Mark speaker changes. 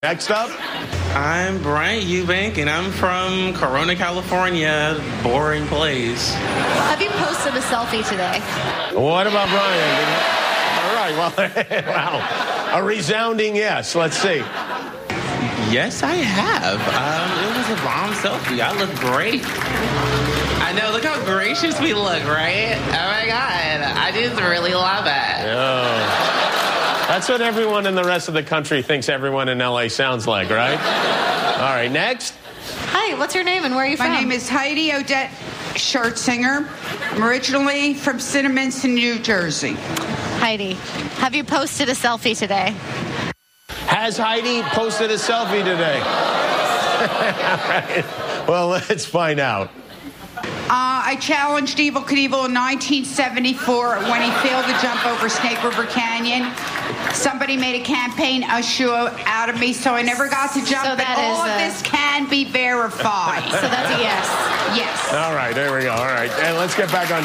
Speaker 1: Next up.
Speaker 2: I'm Bryant Eubank, and I'm from Corona, California. Boring place.
Speaker 3: Have you posted a selfie today?
Speaker 1: What about Brian? All right, well, wow. A resounding yes. Let's see.
Speaker 2: Yes, I have. It was a bomb selfie. I look great. I know. Look how gracious we look, right? Oh, my God. I just really love it.
Speaker 1: Oh. That's what everyone in the rest of the country thinks everyone in L.A. sounds like, right? All right, next.
Speaker 3: Hi, what's your name and where are you from?
Speaker 4: My name is Heidi Odette Schertzinger. I'm originally from Cinnaminson, New Jersey.
Speaker 3: Heidi, have you posted a selfie today?
Speaker 1: Has Heidi posted a selfie today? All right. Well, let's find out.
Speaker 4: I challenged Evel Knievel in 1974 when he failed to jump over Snake River Canyon. Somebody made a campaign issue out of me, so I never got to jump.
Speaker 3: So
Speaker 4: but all of this can be verified.
Speaker 3: So that's a yes.
Speaker 4: Yes.
Speaker 1: All right, there we go. All right, and let's get back on